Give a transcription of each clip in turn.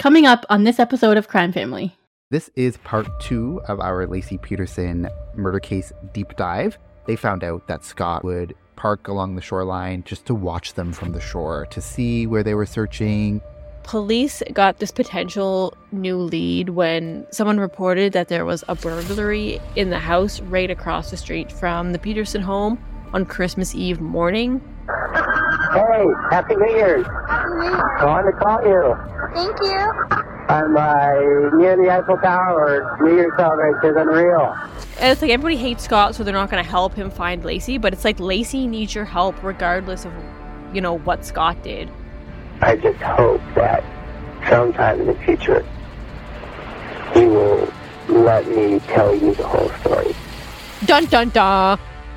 Coming up on this episode of Crime Family. This is part 2 of our Laci Peterson murder case deep dive. They found out that Scott would park along the shoreline just to watch them from the shore, to see where they were searching. Police got this potential new lead when someone reported that there was a burglary in the house right across the street from the Peterson home on Christmas Eve morning. Hey, Happy New Year's. Happy New Year. I wanted to call you. Thank you. I'm near the Eiffel Tower. New Year's celebration is unreal. And it's like everybody hates Scott, so they're not going to help him find Laci, but it's like Laci needs your help regardless of, what Scott did. I just hope that sometime in the future you will let me tell you the whole story. Dun dun dun!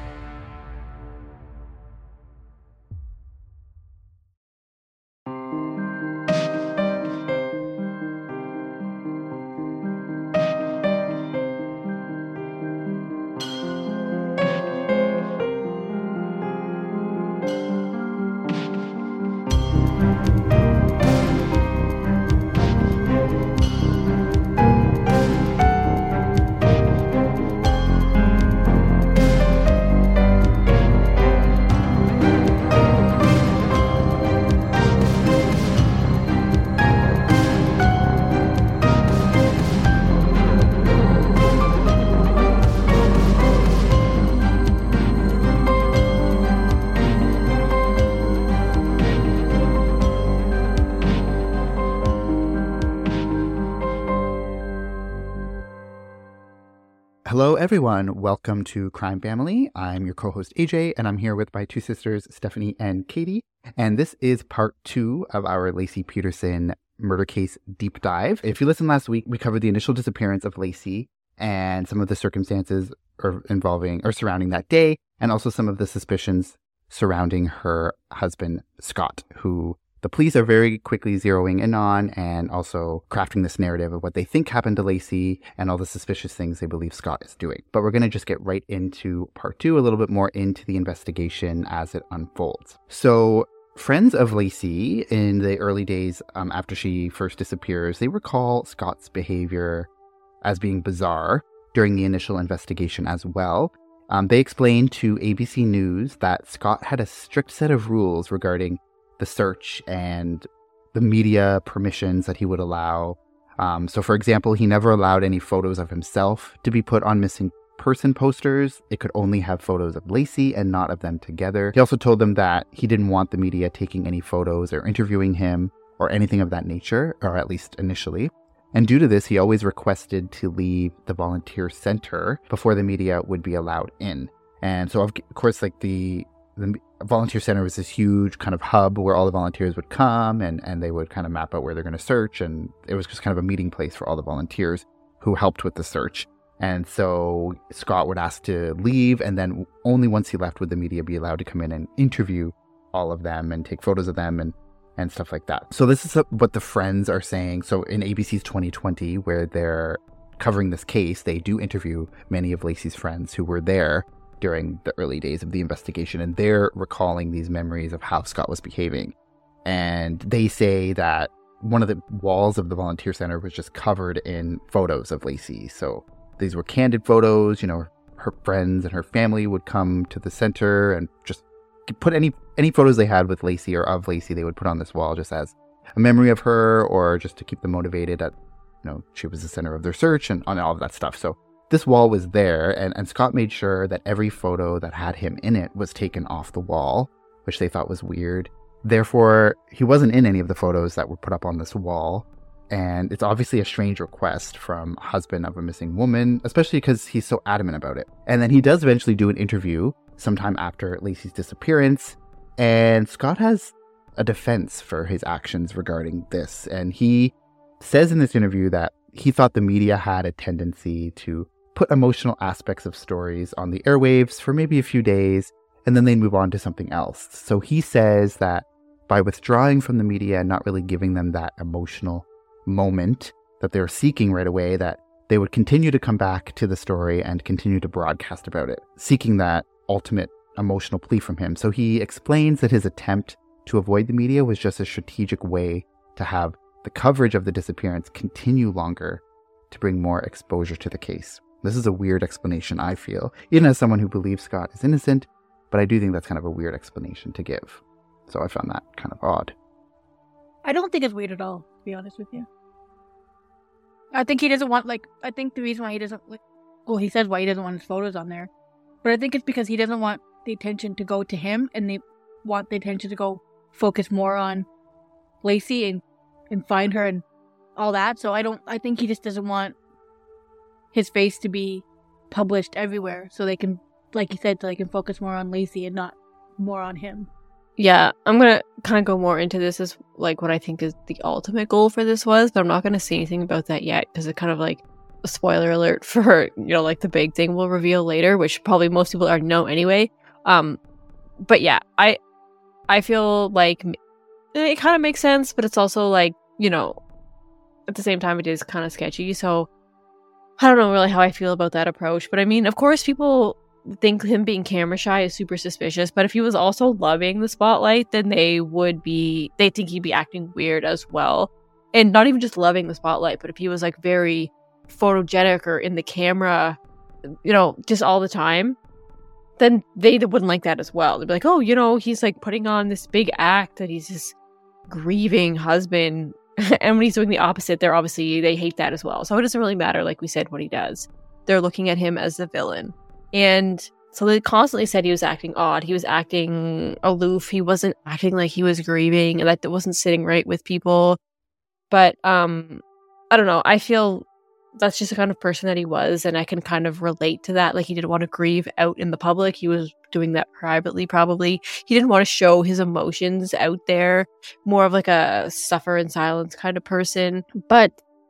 Hello, everyone. Welcome to Crime Family. I'm your co-host, AJ, and I'm here with my two sisters, Stephanie and Katie. And this is part 2 of our Laci Peterson murder case deep dive. If you listened last week, we covered the initial disappearance of Laci and some of the circumstances surrounding that day, and also some of the suspicions surrounding her husband, Scott, who the police are very quickly zeroing in on and also crafting this narrative of what they think happened to Laci and all the suspicious things they believe Scott is doing. But we're going to just get right into part 2, a little bit more into the investigation as it unfolds. So friends of Laci in the early days after she first disappears, they recall Scott's behavior as being bizarre during the initial investigation as well. They explained to ABC News that Scott had a strict set of rules regarding the search and the media permissions that he would allow. So for example, he never allowed any photos of himself to be put on missing person posters. It could only have photos of Laci and not of them together. He also told them that he didn't want the media taking any photos or interviewing him or anything of that nature, or at least initially. And due to this, he always requested to leave the volunteer center before the media would be allowed in. And so of course, like the volunteer center was this huge kind of hub where all the volunteers would come and they would kind of map out where they're going to search. And it was just kind of a meeting place for all the volunteers who helped with the search. And so Scott would ask to leave, and then only once he left would the media be allowed to come in and interview all of them and take photos of them and stuff like that. So this is what the friends are saying. So in ABC's 2020, where they're covering this case, they do interview many of Laci's friends who were there during the early days of the investigation, and they're recalling these memories of how Scott was behaving. And they say that one of the walls of the volunteer center was just covered in photos of Laci. So these were candid photos, her friends and her family would come to the center and just put any photos they had with Laci or of Laci, they would put on this wall just as a memory of her, or just to keep them motivated that, she was the center of their search and on all of that stuff. So this wall was there, and Scott made sure that every photo that had him in it was taken off the wall, which they thought was weird. Therefore, he wasn't in any of the photos that were put up on this wall. And it's obviously a strange request from a husband of a missing woman, especially because he's so adamant about it. And then he does eventually do an interview sometime after Laci's disappearance. And Scott has a defense for his actions regarding this. And he says in this interview that he thought the media had a tendency to put emotional aspects of stories on the airwaves for maybe a few days, and then they move on to something else. So he says that by withdrawing from the media and not really giving them that emotional moment that they're seeking right away, that they would continue to come back to the story and continue to broadcast about it, seeking that ultimate emotional plea from him. So he explains that his attempt to avoid the media was just a strategic way to have the coverage of the disappearance continue longer to bring more exposure to the case. This is a weird explanation, I feel, even as someone who believes Scott is innocent, but I do think that's kind of a weird explanation to give. So I found that kind of odd. I don't think it's weird at all, to be honest with you. I think he doesn't want, I think the reason why he doesn't, he says why he doesn't want his photos on there, but I think it's because he doesn't want the attention to go to him, and they want the attention to go focus more on Lacey and find her and all that. So I think he just doesn't want his face to be published everywhere, so they can, like you said, so they can focus more on Lacey and not more on him. Yeah, I'm going to kind of go more into this as like what I think is the ultimate goal for this was, but I'm not going to say anything about that yet because it's kind of like a spoiler alert for, like the big thing we'll reveal later, which probably most people already know anyway. But yeah, I feel like it kind of makes sense, but it's also like, at the same time it is kind of sketchy. So I don't know really how I feel about that approach. But I mean, of course, people think him being camera shy is super suspicious, but if he was also loving the spotlight, then they think he'd be acting weird as well. And not even just loving the spotlight, but if he was like very photogenic or in the camera, just all the time, then they wouldn't like that as well. They'd be like, oh, he's like putting on this big act that he's this grieving husband. And when he's doing the opposite, they hate that as well. So it doesn't really matter, like we said, what he does. They're looking at him as the villain. And so they constantly said he was acting odd. He was acting aloof. He wasn't acting like he was grieving, and that wasn't sitting right with people. But I don't know. I feel that's just the kind of person that he was, and I can kind of relate to that. Like, he didn't want to grieve out in the public. He was doing that privately, probably. He didn't want to show his emotions out there. More of like a suffer in silence kind of person. But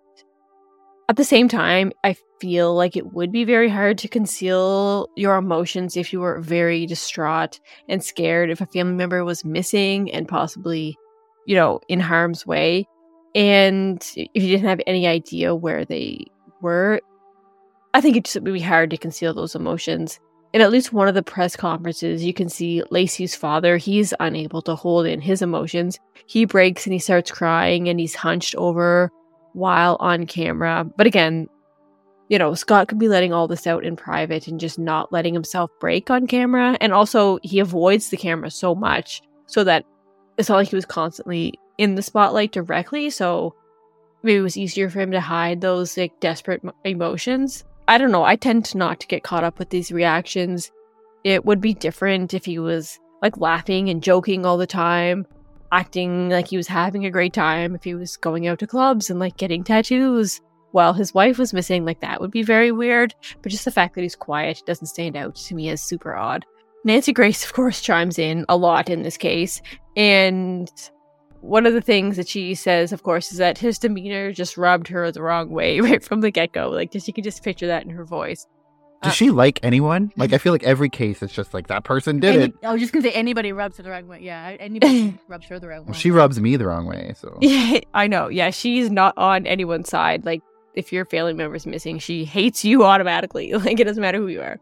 at the same time, I feel like it would be very hard to conceal your emotions if you were very distraught and scared if a family member was missing and possibly, in harm's way. And if you didn't have any idea where they were, I think it just would be hard to conceal those emotions. In at least one of the press conferences, you can see Lacey's father. He's unable to hold in his emotions. He breaks and he starts crying and he's hunched over while on camera. But again, Scott could be letting all this out in private and just not letting himself break on camera. And also, he avoids the camera so much so that it's not like he was constantly in the spotlight directly. So maybe it was easier for him to hide those like desperate emotions. I don't know. I tend to not to get caught up with these reactions. It would be different if he was like laughing and joking all the time, acting like he was having a great time, if he was going out to clubs and like getting tattoos while his wife was missing. Like, that would be very weird. But just the fact that he's quiet doesn't stand out to me as super odd. Nancy Grace, of course, chimes in a lot in this case. And one of the things that she says, of course, is that his demeanor just rubbed her the wrong way right from the get-go. Like, you can just picture that in her voice. Does she like anyone? Like, I feel like every case it's just like, that person did it. I was just going to say, anybody rubs her the wrong way. Yeah, anybody rubs her the wrong way. Well, she rubs me the wrong way, so. Yeah, I know. Yeah, she's not on anyone's side. Like, if your family member's missing, she hates you automatically. Like, it doesn't matter who you are.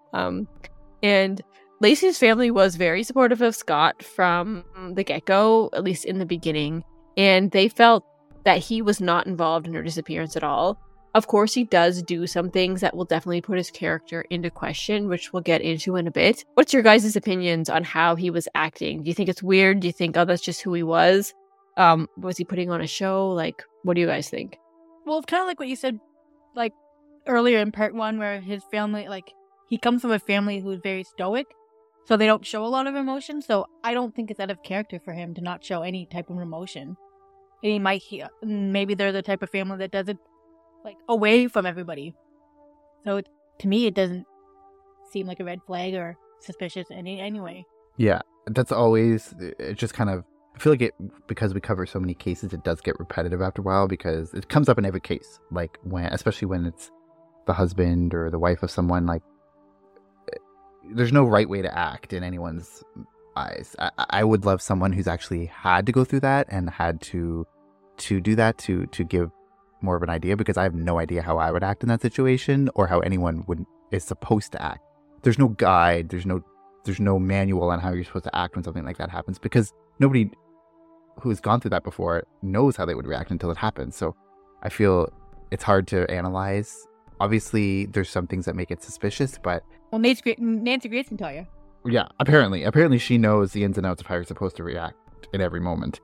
And Lacey's family was very supportive of Scott from the get-go, at least in the beginning, and they felt that he was not involved in her disappearance at all. Of course, he does do some things that will definitely put his character into question, which we'll get into in a bit. What's your guys' opinions on how he was acting? Do you think it's weird? Do you think, oh, that's just who he was? Was he putting on a show? Like, what do you guys think? Well, it's kind of like what you said, like, earlier in part one, where his family, like, he comes from a family who's very stoic, so they don't show a lot of emotion. So I don't think it's out of character for him to not show any type of emotion. And maybe they're the type of family that does it, like, away from everybody. So to me, it doesn't seem like a red flag or suspicious in any way. Yeah, that's always, it just kind of, I feel like because we cover so many cases, it does get repetitive after a while because it comes up in every case. Like, especially when it's the husband or the wife of someone, like, there's no right way to act in anyone's eyes. I would love someone who's actually had to go through that and had to do that to give more of an idea, because I have no idea how I would act in that situation or how anyone is supposed to act. There's no guide. There's no manual on how you're supposed to act when something like that happens, because nobody who's gone through that before knows how they would react until it happens. So I feel it's hard to analyze. Obviously, there's some things that make it suspicious, but Well, Nancy Grace can tell you. yeah, apparently she knows the ins and outs of how you're supposed to react in every moment.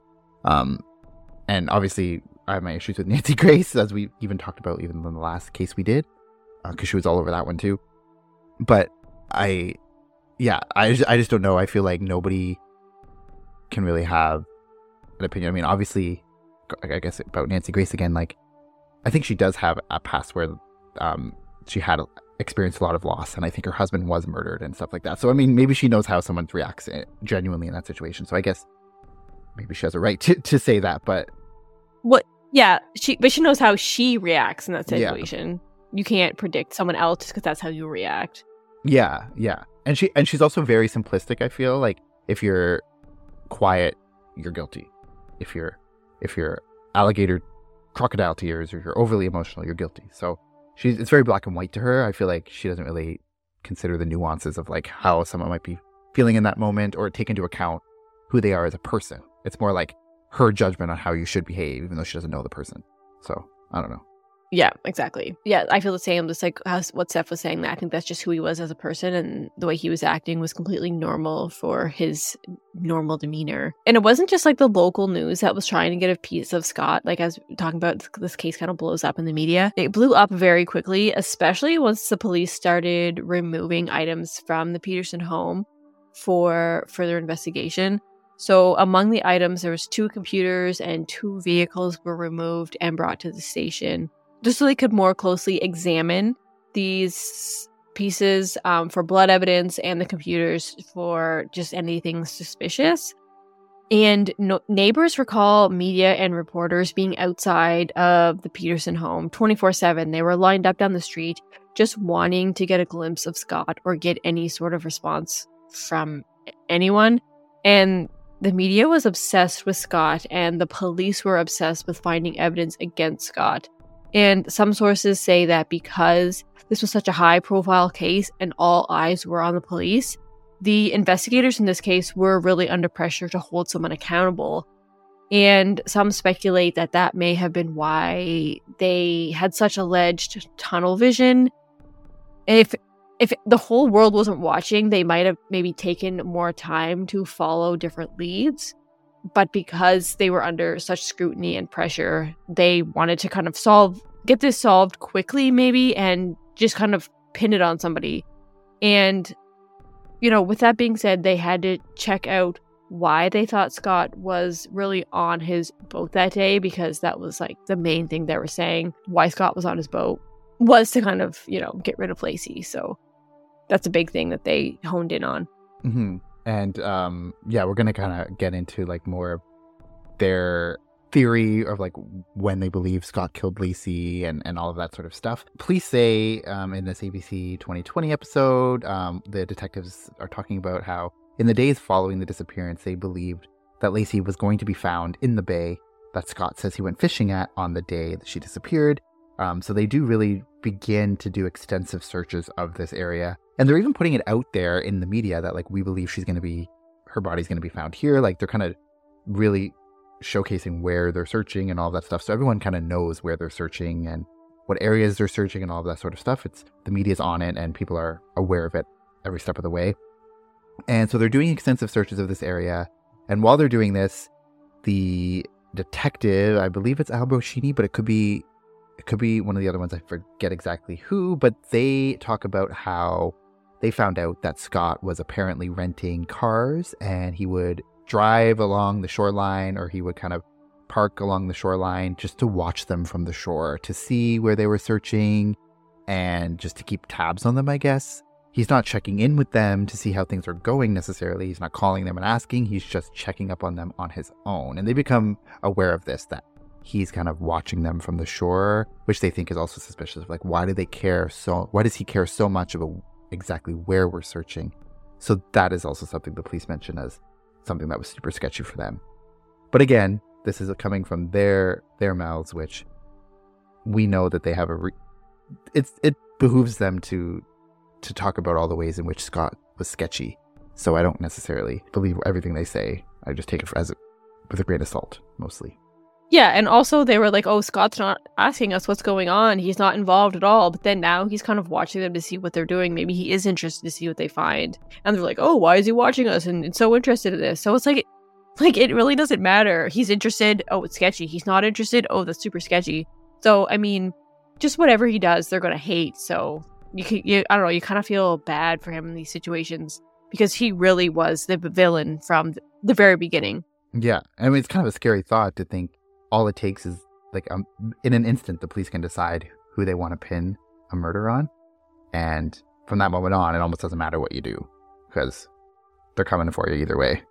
And obviously, I have my issues with Nancy Grace, as we even talked about even in the last case we did, because she was all over that one too. But I just don't know. I feel like nobody can really have an opinion. I mean, obviously, I guess about Nancy Grace again, like, I think she does have a past where she had experienced a lot of loss, and I think her husband was murdered and stuff like that. So, I mean, maybe she knows how someone reacts genuinely in that situation. So I guess maybe she has a right to say that, but... But she knows how she reacts in that situation. Yeah. You can't predict someone else just because that's how you react. Yeah. And she's also very simplistic, I feel. Like, if you're quiet, you're guilty. If you're alligator crocodile tears, or you're overly emotional, you're guilty. So it's very black and white to her. I feel like she doesn't really consider the nuances of like how someone might be feeling in that moment, or take into account who they are as a person. It's more like her judgment on how you should behave, even though she doesn't know the person. So I don't know. Yeah, exactly. Yeah, I feel the same. Just like what Steph was saying, that I think that's just who he was as a person, and the way he was acting was completely normal for his normal demeanor. And it wasn't just like the local news that was trying to get a piece of Scott. Like, as we're talking about, this case kind of blows up in the media. It blew up very quickly, especially once the police started removing items from the Peterson home for further investigation. So among the items, there was 2 computers and 2 vehicles were removed and brought to the station, just so they could more closely examine these pieces for blood evidence, and the computers for just anything suspicious. And neighbors recall media and reporters being outside of the Peterson home 24/7. They were lined up down the street just wanting to get a glimpse of Scott or get any sort of response from anyone. And the media was obsessed with Scott, and the police were obsessed with finding evidence against Scott. And some sources say that because this was such a high-profile case and all eyes were on the police, the investigators in this case were really under pressure to hold someone accountable. And some speculate that that may have been why they had such alleged tunnel vision. If the whole world wasn't watching, they might have maybe taken more time to follow different leads. But because they were under such scrutiny and pressure, they wanted to kind of get this solved quickly, maybe, and just kind of pin it on somebody. And, with that being said, they had to check out why they thought Scott was really on his boat that day, because that was like the main thing they were saying. Why Scott was on his boat was to kind of, get rid of Lacey. So that's a big thing that they honed in on. Mm-hmm. And we're going to kind of get into like more of their theory of like when they believe Scott killed Lacey and all of that sort of stuff. Police say in this ABC 2020 episode, the detectives are talking about how in the days following the disappearance, they believed that Lacey was going to be found in the bay that Scott says he went fishing at on the day that she disappeared. So they do really begin to do extensive searches of this area. And they're even putting it out there in the media that, like, we believe her body's going to be found here. Like, they're kind of really showcasing where they're searching and all that stuff. So everyone kind of knows where they're searching and what areas they're searching and all of that sort of stuff. The media's on it and people are aware of it every step of the way. And so they're doing extensive searches of this area. And while they're doing this, the detective, I believe it's Al Broschini, but it could be one of the other ones. I forget exactly who, but they talk about how they found out that Scott was apparently renting cars, and he would drive along the shoreline, or he would kind of park along the shoreline just to watch them from the shore, to see where they were searching and just to keep tabs on them, I guess. He's not checking in with them to see how things are going necessarily. He's not calling them and asking. He's just checking up on them on his own. And they become aware of this, that he's kind of watching them from the shore, which they think is also suspicious. Like, why does he care so much about exactly where we're searching? So that is also something the police mention as something that was super sketchy for them. But again, this is coming from their mouths, which we know that they have it behooves them to talk about all the ways in which Scott was sketchy. So I don't necessarily believe everything they say. I just take it as with a grain of salt, mostly. Yeah, and also they were like, oh, Scott's not asking us what's going on. He's not involved at all. But then now he's kind of watching them to see what they're doing. Maybe he is interested to see what they find. And they're like, oh, why is he watching us and so interested in this? So it's like it really doesn't matter. He's interested. Oh, it's sketchy. He's not interested. Oh, that's super sketchy. So, I mean, just whatever he does, they're going to hate. So I don't know, you kind of feel bad for him in these situations because he really was the villain from the very beginning. Yeah. I mean, it's kind of a scary thought to think all it takes is like in an instant, the police can decide who they want to pin a murder on. And from that moment on, it almost doesn't matter what you do because they're coming for you either way.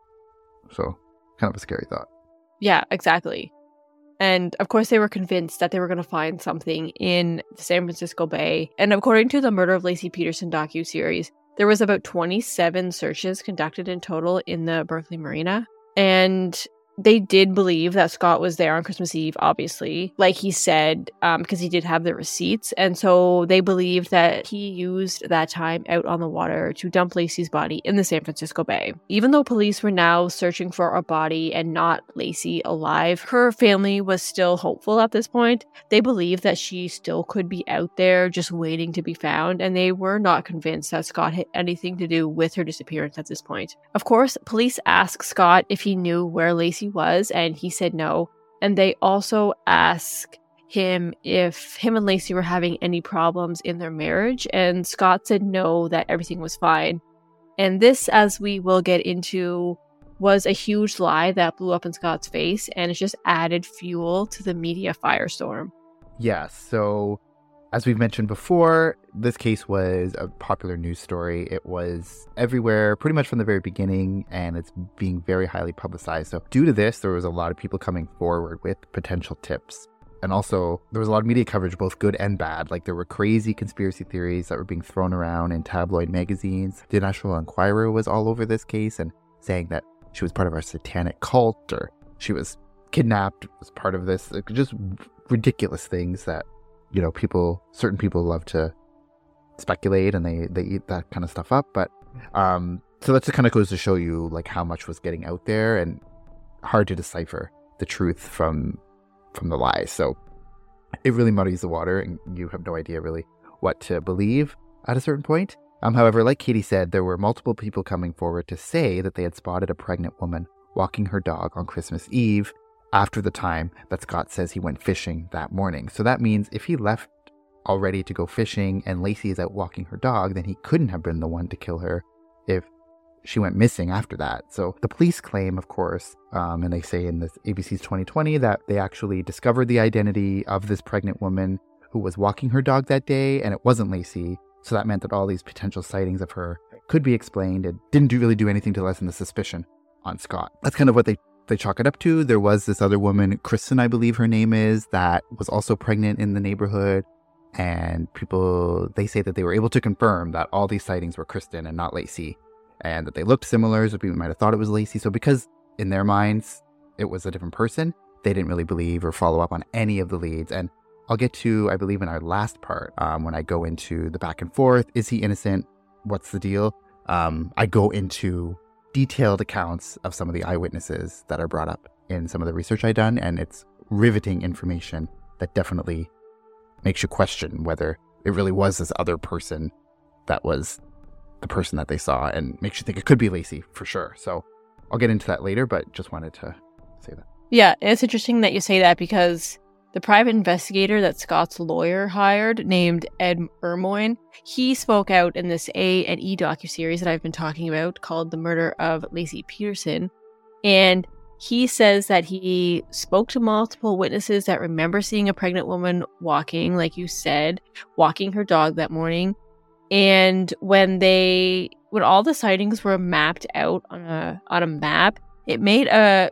So kind of a scary thought. Yeah, exactly. And of course, they were convinced that they were going to find something in the San Francisco Bay. And according to the Murder of Laci Peterson docuseries, there was about 27 searches conducted in total in the Berkeley Marina. And they did believe that Scott was there on Christmas Eve, obviously, like he said, because he did have the receipts. And so they believed that he used that time out on the water to dump Laci's body in the San Francisco Bay. Even though police were now searching for a body and not Laci alive, her family was still hopeful at this point. They believed that she still could be out there just waiting to be found, and they were not convinced that Scott had anything to do with her disappearance at this point. Of course, police asked Scott if he knew where Laci was, and he said no. And they also asked him if him and Laci were having any problems in their marriage, and Scott said no, that everything was fine. And this, as we will get into, was a huge lie that blew up in Scott's face, and it just added fuel to the media firestorm. Yeah, so as we've mentioned before, this case was a popular news story. It was everywhere pretty much from the very beginning, and it's being very highly publicized. So due to this, there was a lot of people coming forward with potential tips. And also, there was a lot of media coverage, both good and bad. Like, there were crazy conspiracy theories that were being thrown around in tabloid magazines. The National Enquirer was all over this case and saying that she was part of our satanic cult, or she was kidnapped, was part of this. Like, just ridiculous things that, you know, certain people love to speculate, and they eat that kind of stuff up. But so that just kind of goes to show you like how much was getting out there, and hard to decipher the truth from the lies. So it really muddies the water, and you have no idea really what to believe at a certain point. However, like Katie said, there were multiple people coming forward to say that they had spotted a pregnant woman walking her dog on Christmas Eve after the time that Scott says he went fishing that morning. So that means if he left already to go fishing and Laci is out walking her dog, then he couldn't have been the one to kill her if she went missing after that. So the police claim, of course, and they say in this ABC's 2020 that they actually discovered the identity of this pregnant woman who was walking her dog that day, and it wasn't Laci. So that meant that all these potential sightings of her could be explained. It didn't really do anything to lessen the suspicion on Scott. That's kind of what they chalk it up to. There was this other woman, Kristen, I believe her name is, that was also pregnant in the neighborhood. And they say that they were able to confirm that all these sightings were Kristen and not Laci, and that they looked similar, so people might have thought it was Laci. So because in their minds it was a different person, they didn't really believe or follow up on any of the leads. And I'll get to, I believe, in our last part, when I go into the back and forth, is he innocent? What's the deal? I go into detailed accounts of some of the eyewitnesses that are brought up in some of the research I've done, and it's riveting information that definitely makes you question whether it really was this other person that was the person that they saw, and makes you think it could be Laci for sure. So I'll get into that later, but just wanted to say that. Yeah, it's interesting that you say that, because the private investigator that Scott's lawyer hired, named Ed Ermoine, he spoke out in this A&E docuseries that I've been talking about called The Murder of Laci Peterson. And he says that he spoke to multiple witnesses that remember seeing a pregnant woman walking, like you said, walking her dog that morning. And when all the sightings were mapped out on a map, it made not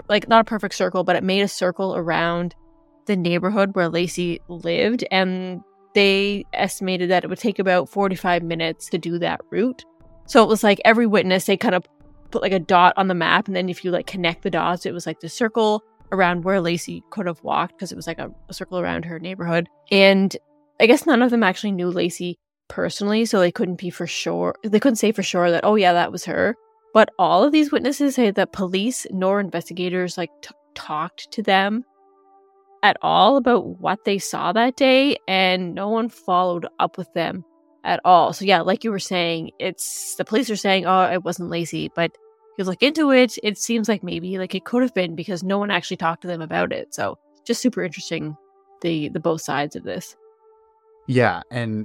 a perfect circle, but it made a circle around the neighborhood where Laci lived, and they estimated that it would take about 45 minutes to do that route. So it was like every witness, they kind of put like a dot on the map, and then if you like connect the dots, it was like the circle around where Laci could have walked, because it was like a circle around her neighborhood. And I guess none of them actually knew Laci personally, so they couldn't say for sure that, oh yeah, that was her. But all of these witnesses say that police nor investigators talked to them at all about what they saw that day, and no one followed up with them at all. So yeah, like you were saying, it's the police are saying, oh, it wasn't Lacey, but you look into it, it seems like maybe it could have been, because no one actually talked to them about it. So just super interesting, the both sides of this. Yeah, and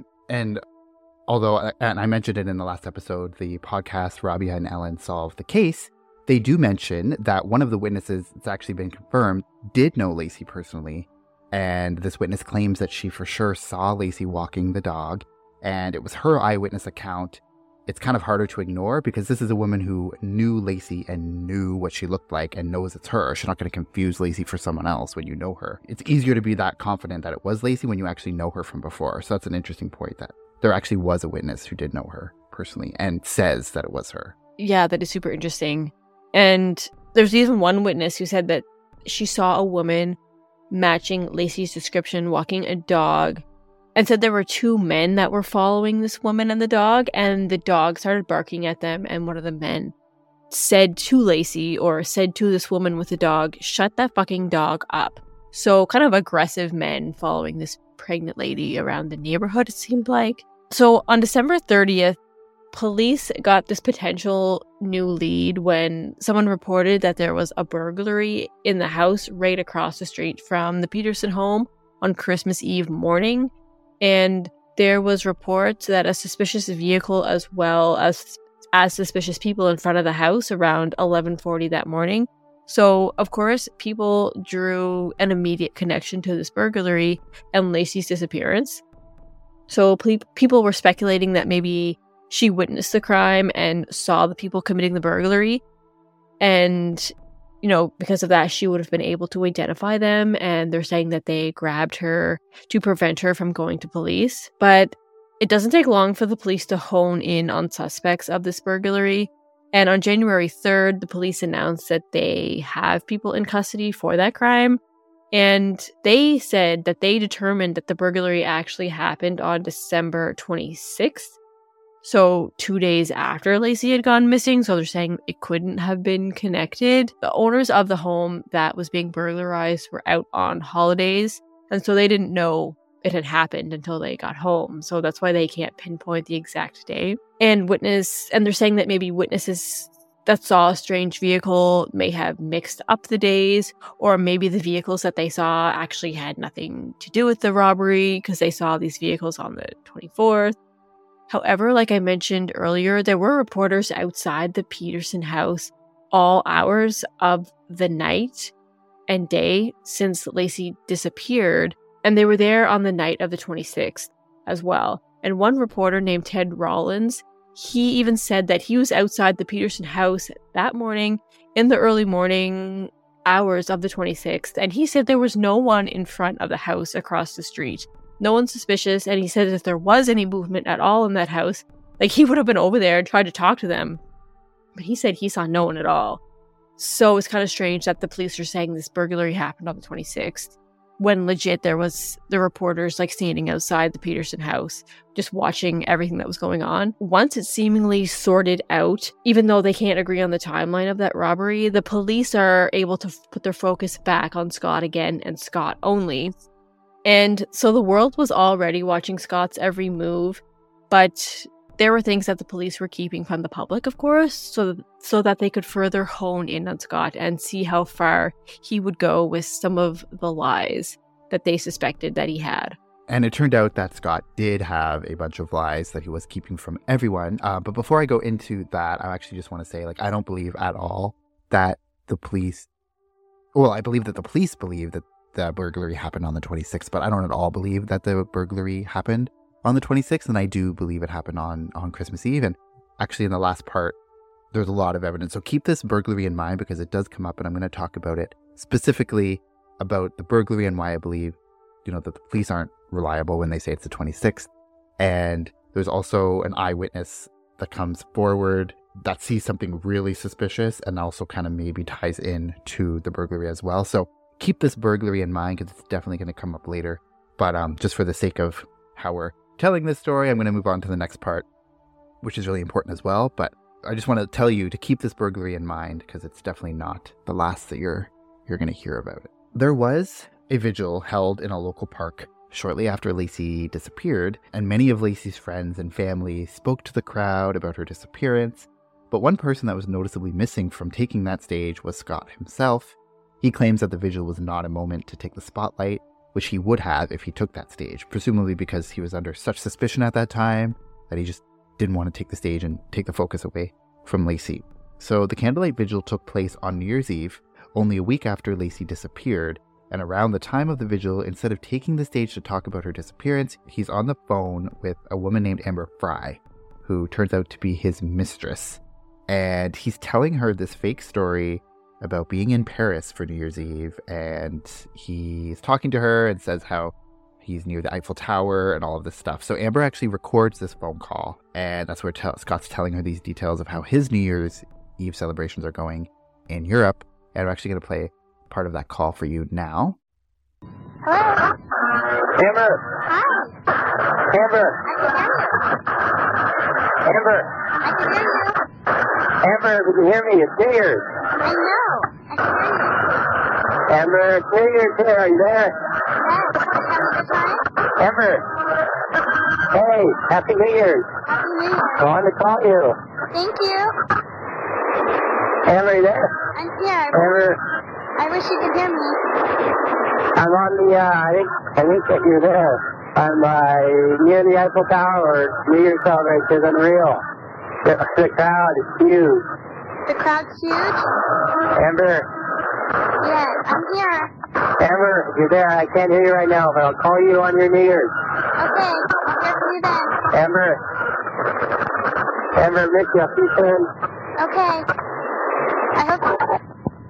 although, and I mentioned it in the last episode, the podcast Rabia and Ellen Solve the Case, they do mention that one of the witnesses, it's actually been confirmed, did know Lacey personally. And this witness claims that she for sure saw Lacey walking the dog, and it was her eyewitness account. It's kind of harder to ignore because this is a woman who knew Lacey and knew what she looked like and knows it's her. She's not going to confuse Lacey for someone else when you know her. It's easier to be that confident that it was Lacey when you actually know her from before. So that's an interesting point, that there actually was a witness who did know her personally and says that it was her. Yeah, that is super interesting. And there's even one witness who said that she saw a woman matching Lacey's description walking a dog, and said there were two men that were following this woman and the dog started barking at them, and one of the men said to Lacey, or said to this woman with the dog, shut that fucking dog up. So kind of aggressive men following this pregnant lady around the neighborhood, it seemed like. So on December 30th, police got this potential new lead when someone reported that there was a burglary in the house right across the street from the Peterson home on Christmas Eve morning. And there was reports that a suspicious vehicle, as well as suspicious people in front of the house around 11:40 that morning. So, of course, people drew an immediate connection to this burglary and Lacey's disappearance. So people were speculating that maybe she witnessed the crime and saw the people committing the burglary. And, because of that, she would have been able to identify them. And they're saying that they grabbed her to prevent her from going to police. But it doesn't take long for the police to hone in on suspects of this burglary. And on January 3rd, the police announced that they have people in custody for that crime. And they said that they determined that the burglary actually happened on December 26th. So 2 days after Lacey had gone missing. So they're saying it couldn't have been connected. The owners of the home that was being burglarized were out on holidays. And so they didn't know it had happened until they got home. So that's why they can't pinpoint the exact day. And they're saying that maybe witnesses that saw a strange vehicle may have mixed up the days, or maybe the vehicles that they saw actually had nothing to do with the robbery because they saw these vehicles on the 24th. However, like I mentioned earlier, there were reporters outside the Peterson house all hours of the night and day since Lacey disappeared, and they were there on the night of the 26th as well. And one reporter named Ted Rollins, he even said that he was outside the Peterson house that morning in the early morning hours of the 26th, and he said there was no one in front of the house across the street. No one suspicious, and he said if there was any movement at all in that house, he would have been over there and tried to talk to them. But he said he saw no one at all. So it's kind of strange that the police are saying this burglary happened on the 26th, when legit there was the reporters standing outside the Peterson house, just watching everything that was going on. Once it's seemingly sorted out, even though they can't agree on the timeline of that robbery, the police are able to put their focus back on Scott again and Scott only. And so the world was already watching Scott's every move, but there were things that the police were keeping from the public, of course, so that they could further hone in on Scott and see how far he would go with some of the lies that they suspected that he had. And it turned out that Scott did have a bunch of lies that he was keeping from everyone. But before I go into that, I actually just want to say, I don't believe at all that the police... Well, I believe that the police believe that the burglary happened on the 26th, but I don't at all believe that the burglary happened on the 26th, and I do believe it happened on Christmas Eve. And actually in the last part, there's a lot of evidence. So keep this burglary in mind because it does come up, and I'm going to talk about it specifically about the burglary and why I believe, that the police aren't reliable when they say it's the 26th. And there's also an eyewitness that comes forward that sees something really suspicious and also kind of maybe ties in to the burglary as well. So keep this burglary in mind because it's definitely going to come up later. But just for the sake of how we're telling this story, I'm going to move on to the next part, which is really important as well. But I just want to tell you to keep this burglary in mind because it's definitely not the last that you're going to hear about it. There was a vigil held in a local park shortly after Lacey disappeared, and many of Lacey's friends and family spoke to the crowd about her disappearance. But one person that was noticeably missing from taking that stage was Scott himself. He claims that the vigil was not a moment to take the spotlight, which he would have if he took that stage, presumably because he was under such suspicion at that time that he just didn't want to take the stage and take the focus away from Lacey. So the candlelight vigil took place on New Year's Eve, only a week after Lacey disappeared, and around the time of the vigil, instead of taking the stage to talk about her disappearance, he's on the phone with a woman named Amber Fry, who turns out to be his mistress. And he's telling her this fake story about being in Paris for New Year's Eve, and he's talking to her and says how he's near the Eiffel Tower and all of this stuff. So Amber actually records this phone call, and that's where Scott's telling her these details of how his New Year's Eve celebrations are going in Europe. And I'm actually going to play part of that call for you now. Hello? Amber! Hi. Amber! Amber! I can hear you. Amber, if you can hear me, it's New Year's. I know. I can hear you. Amber, it's New Year's here. Are you there? Yes. Are you having a good time? Amber! Hey, Happy New Year's. Happy New Year. I wanted to call you. Thank you. Amber, you there? I'm here. Amber, I wish you could hear me. I'm on the, I think that you're there. I'm near the Eiffel Tower. New Year's celebration is unreal. The crowd is huge. The crowd's huge? Amber, Yes, I'm here. Amber, if you're there, I can't hear you right now, but I'll call you on your New Year's. Okay. I'll hear from you then. Amber, miss you. I'll see you soon. Okay. I hope...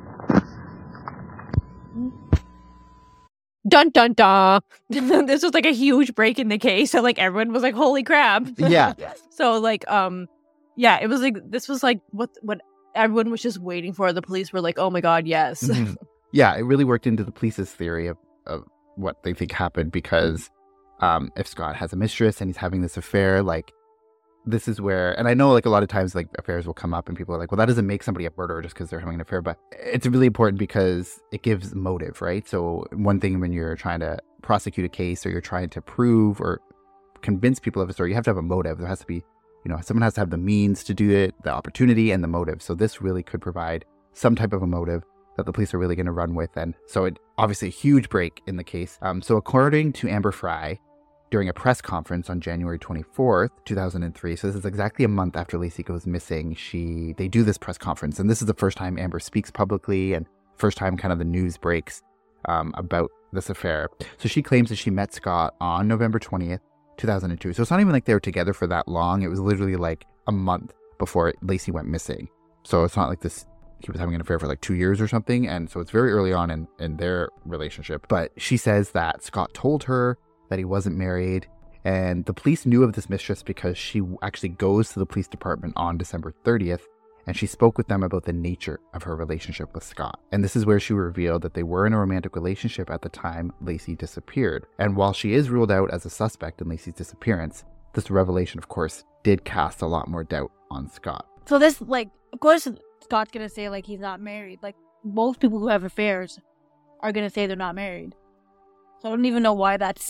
Dun dun dun. This was like a huge break in the case. So like everyone was like, holy crap. Yeah. So like yeah, it was like this was like what everyone was just waiting for. The police were like, oh my god, yes. Mm-hmm. Yeah, it really worked into the police's theory of what they think happened because if Scott has a mistress and he's having this affair, like this is where, and I know like a lot of times like affairs will come up and people are like, well, that doesn't make somebody a murderer just because they're having an affair, but it's really important because it gives motive, right? So one thing when you're trying to prosecute a case or you're trying to prove or convince people of a story, you have to have a motive. There has to be, someone has to have the means to do it, the opportunity and the motive. So this really could provide some type of a motive that the police are really going to run with. And so it obviously a huge break in the case. So according to Amber Fry, during a press conference on January 24th, 2003, so this is exactly a month after Lacey goes missing, they do this press conference. And this is the first time Amber speaks publicly and first time kind of the news breaks about this affair. So she claims that she met Scott on November 20th, 2002. So it's not even like they were together for that long. It was literally like a month before Lacey went missing. So it's not like he was having an affair for like 2 years or something. And so it's very early on in their relationship. But she says that Scott told her that he wasn't married, and the police knew of this mistress because she actually goes to the police department on December 30th, and she spoke with them about the nature of her relationship with Scott. And this is where she revealed that they were in a romantic relationship at the time Lacey disappeared. And while she is ruled out as a suspect in Lacey's disappearance, this revelation, of course, did cast a lot more doubt on Scott. So this, like, of course, Scott's gonna say, like, he's not married. Like, most people who have affairs are gonna say they're not married. So I don't even know why that's,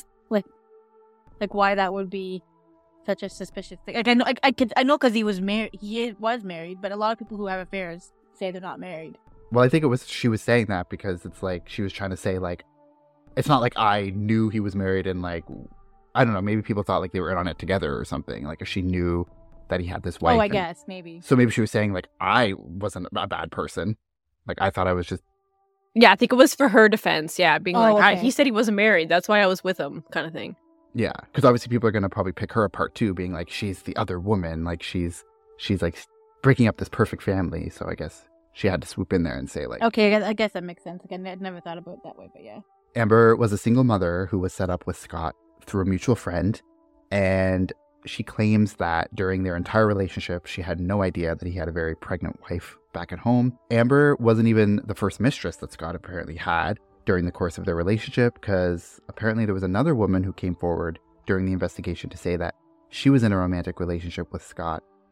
like why that would be such a suspicious thing. Like, I know because he was married, but a lot of people who have affairs say they're not married. Well, I think she was saying that because it's like, she was trying to say, like, it's not like I knew he was married and, like, I don't know, maybe people thought, like, they were in on it together or something. Like, if she knew that he had this wife. Oh, I guess, maybe. So maybe she was saying, like, I wasn't a bad person. Like, I thought I was just... Yeah, I think it was for her defense. Yeah, being okay. He said he wasn't married. That's why I was with him, kind of thing. Yeah, because obviously people are going to probably pick her apart too, being like, she's the other woman. Like, she's like breaking up this perfect family. So I guess she had to swoop in there and say, like... Okay, I guess that makes sense. Again, I'd never thought about it that way, but yeah. Amber was a single mother who was set up with Scott through a mutual friend. And she claims that during their entire relationship, she had no idea that he had a very pregnant wife back at home. Amber wasn't even the first mistress that Scott apparently had during the course of their relationship, because apparently there was another woman who came forward during the investigation to say that she was in a romantic relationship with Scott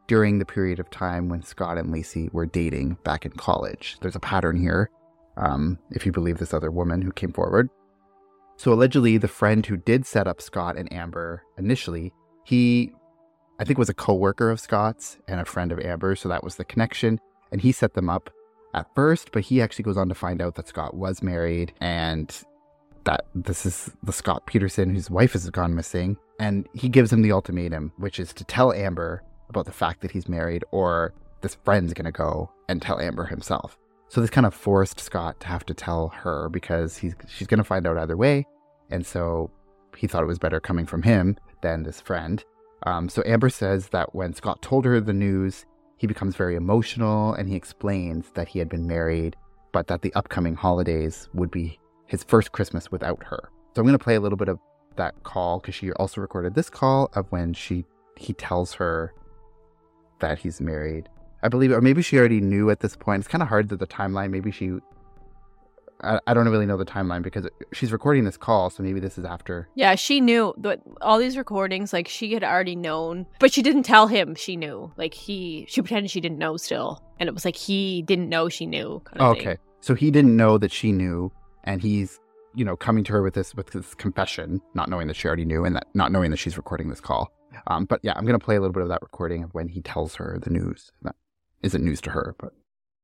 during the period of time when Scott and Lacey were dating back in college. There's a pattern here, if you believe this other woman who came forward. So allegedly, the friend who did set up Scott and Amber initially, he, I think, was a co-worker of Scott's and a friend of Amber's, so that was the connection. And he set them up at first, but he actually goes on to find out that Scott was married and that this is the Scott Peterson whose wife has gone missing. And he gives him the ultimatum, which is to tell Amber about the fact that he's married, or this friend's going to go and tell Amber himself. So this kind of forced Scott to have to tell her because she's going to find out either way. And so he thought it was better coming from him than this friend. So Amber says that when Scott told her the news, he becomes very emotional and he explains that he had been married, but that the upcoming holidays would be his first Christmas without her. So I'm going to play a little bit of that call because she also recorded this call of when he tells her that he's married. I believe, or maybe she already knew at this point. It's kind of hard that the timeline, maybe I don't really know the timeline because she's recording this call, so maybe this is after. Yeah, she knew all these recordings, like she had already known, but she didn't tell him she knew. Like she pretended she didn't know still. And it was like he didn't know she knew kind of thing. Okay. So he didn't know that she knew, and he's, coming to her with this confession, not knowing that she already knew and that not knowing that she's recording this call. But yeah, I'm going to play a little bit of that recording of when he tells her the news. That isn't news to her, but.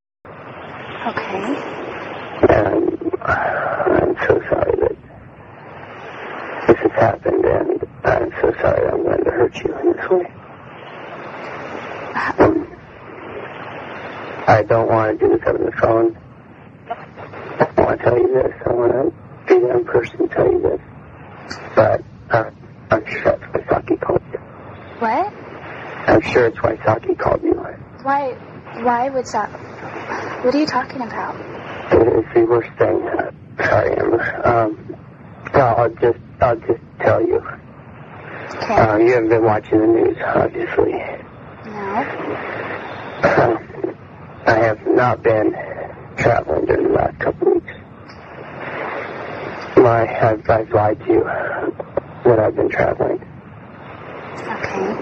Okay. I'm so sorry that this has happened, and I'm so sorry I'm going to hurt you in this way. I don't want to do this over the phone. I want to tell you this. I want to be there in person and tell you this. But I'm sure that's why Saki called you. What? I'm sure it's why Saki called you. Why would Saki? What are you talking about? It's the worst thing. Sorry, Amber. I'll just tell you. Okay. You haven't been watching the news, obviously. No. I have not been traveling during the last couple of weeks. I've lied to you when I've been traveling. Okay.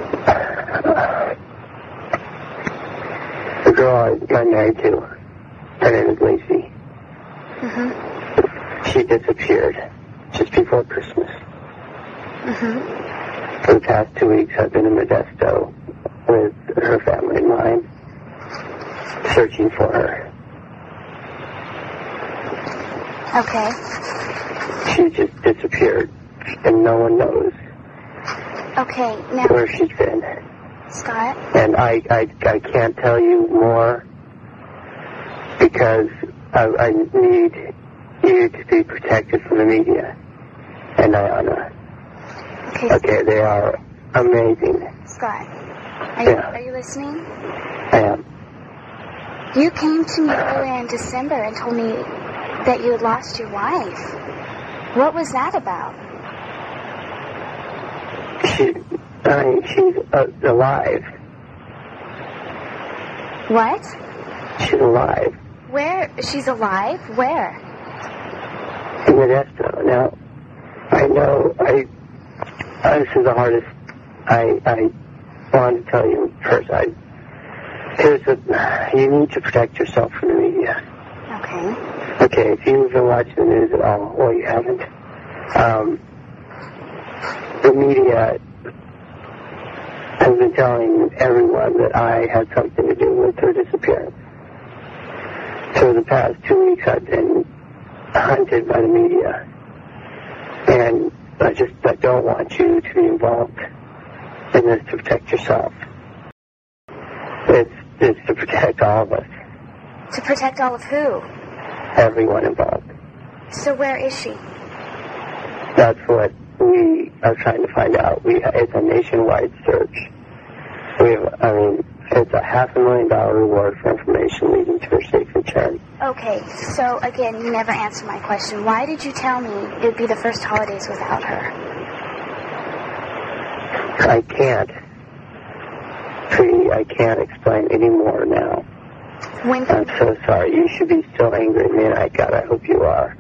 The girl I'm married to, her name is Lacey. Mm-hmm. She disappeared just before Christmas. Mm-hmm. For the past 2 weeks, I've been in Modesto with her family and mine, searching for her. Okay. She just disappeared, and no one knows Okay, now, where she's been. Scott? And I can't tell you more because I need you to be protected from the media and Ayana. Okay, they are amazing. Scott, Yeah. are you listening? I am. You came to me earlier in December and told me that you had lost your wife. What was that about? She's alive. What? She's alive. Where? She's alive? Where? In Modesto. Now, I know, this is the hardest. I wanted to tell you first. You need to protect yourself from the media. Okay. Okay, if you've been watching the news at all, or you haven't, the media has been telling everyone that I had something to do with her disappearance. So the past 2 weeks I've been hunted by the media. And I don't want you to be involved in this to protect yourself. It's to protect all of us. To protect all of who? Everyone involved. So where is she? That's what we are trying to find out. It's a nationwide search. It's a $500,000 reward for information leading to her safe return. Okay, so again, you never answered my question. Why did you tell me it would be the first holidays without her? I can't. I can't explain any more now. When? I'm so sorry. You should be so angry at me, and I hope you are.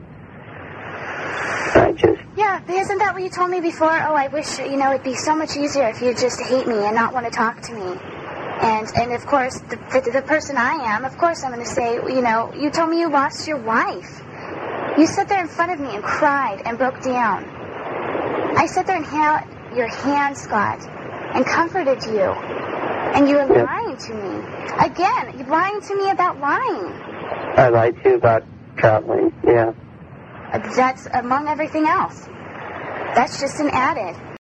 Yeah, isn't that what you told me before? Oh, I wish, it'd be so much easier if you'd just hate me and not want to talk to me. And of course, for the person I am, of course I'm going to say, you told me you lost your wife. You sat there in front of me and cried and broke down. I sat there and held your hand, Scott, and comforted you. And you were lying to me. Again, you're lying to me about lying. I lied to you about traveling, yeah. That's among everything else. That's just an added.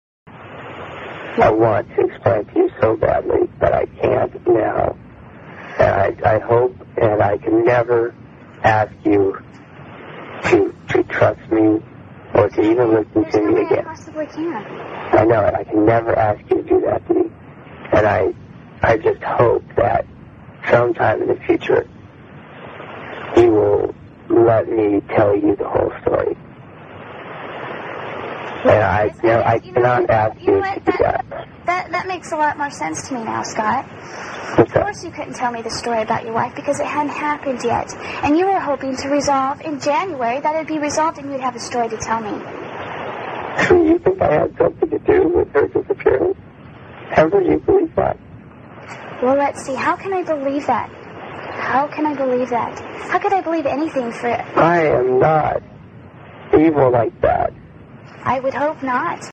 I want to explain to you so badly, but I can't now. And I hope, and I can never ask you to trust me or to even listen to me again. I possibly can. I know it. I can never ask you to do that to me. And I just hope that sometime in the future you will let me tell you the whole story. And I cannot ask you to do that. That makes a lot more sense to me now, Scott. Of course you couldn't tell me the story about your wife because it hadn't happened yet. And you were hoping to resolve in January that it would be resolved and you'd have a story to tell me. Do you think I had something to do with her disappearance? Ever you believe that? Well, let's see. How can I believe that? How can I believe that? How could I believe anything for... I am not evil like that. I would hope not.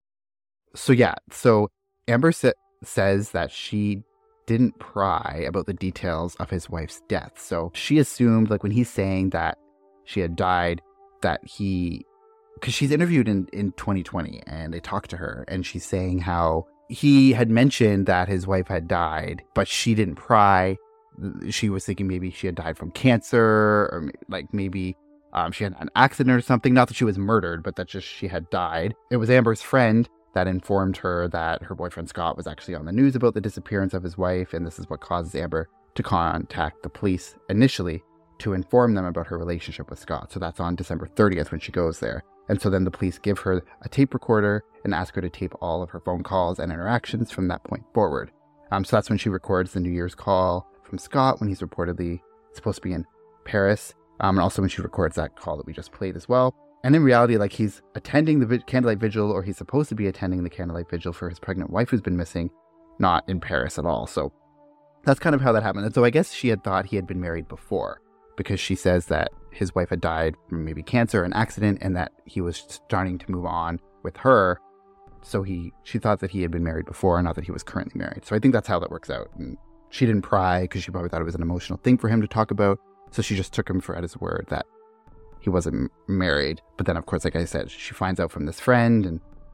So Amber says that she didn't pry about the details of his wife's death. So she assumed, like, when he's saying that she had died, that because she's interviewed in 2020 and they talked to her and she's saying how he had mentioned that his wife had died, but she didn't pry. She was thinking maybe she had died from cancer, or like maybe she had an accident or something. Not that she was murdered, but that just she had died. It was Amber's friend that informed her that her boyfriend Scott was actually on the news about the disappearance of his wife, and this is what causes Amber to contact the police initially to inform them about her relationship with Scott. So that's on December 30th when she goes there. And so then the police give her a tape recorder and ask her to tape all of her phone calls and interactions from that point forward. So that's when she records the New Year's call from Scott when he's reportedly supposed to be in Paris. And also when she records that call that we just played as well. And in reality, like, he's attending the candlelight vigil, or he's supposed to be attending the candlelight vigil for his pregnant wife who's been missing, not in Paris at all. So that's kind of how that happened. And so I guess she had thought he had been married before, because she says that his wife had died from maybe cancer or an accident and that he was starting to move on with her. So she thought that he had been married before, not that he was currently married. So I think that's how that works out. And she didn't pry because she probably thought it was an emotional thing for him to talk about. So she just took him at his word that he wasn't married. But then, of course, like I said, she finds out from this friend,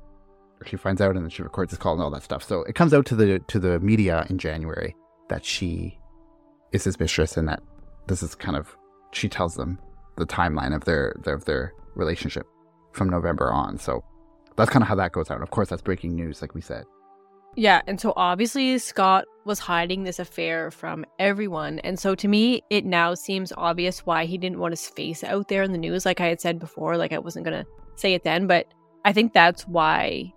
or she finds out and then she records this call and all that stuff. So it comes out to the media in January that she is his mistress, and that this is kind of, she tells them the timeline of their relationship from November on. So that's kind of how that goes out. Of course, that's breaking news, like we said. Yeah, and so obviously Scott was hiding this affair from everyone. And so to me, it now seems obvious why he didn't want his face out there in the news. Like I had said before, like I wasn't going to say it then, but I think that's why